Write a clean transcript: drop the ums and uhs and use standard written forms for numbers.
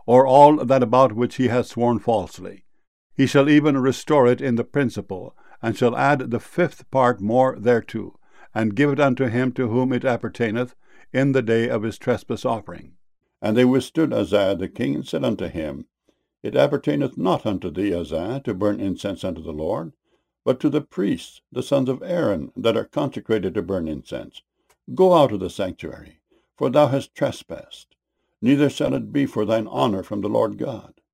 or all that about which he has sworn falsely. He shall even restore it in the principal, and shall add the fifth part more thereto, and give it unto him to whom it appertaineth, in the day of his trespass offering. And they withstood Uzziah the king, and said unto him, It appertaineth not unto thee, Uzziah, to burn incense unto the Lord, but to the priests, the sons of Aaron, that are consecrated to burn incense. Go out of the sanctuary, for thou hast trespassed. Neither shall it be for thine honor from the Lord God.